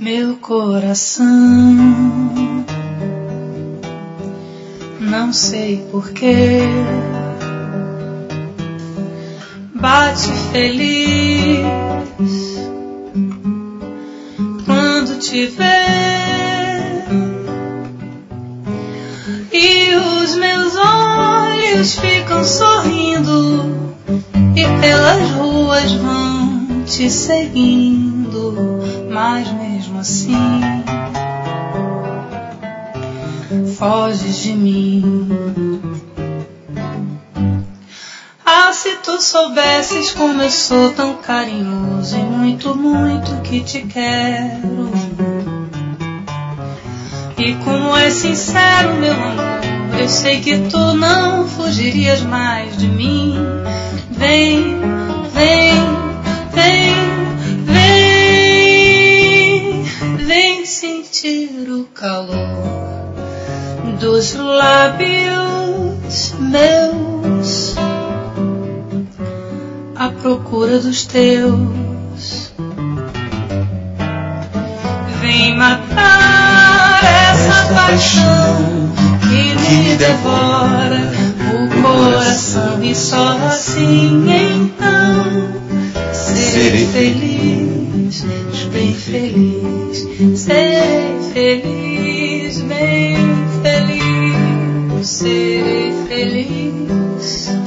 Meu coração, não sei porquê, bate feliz quando te vê, e os meus olhos ficam sorrindo e pelas ruas vão te seguindo, mas mesmo assim foges de mim. Ah, se tu soubesses como eu sou tão carinhoso e muito, muito que te quero, e como é sincero meu amor, eu sei que tu não fugirias mais de mim. Vem, vem, vem, vem, vem sentir o calor dos lábios meus à procura dos teus. Vem matar essa paixão que me devora o coração, e só assim então serei feliz, bem feliz, serei feliz, bem feliz, serei feliz.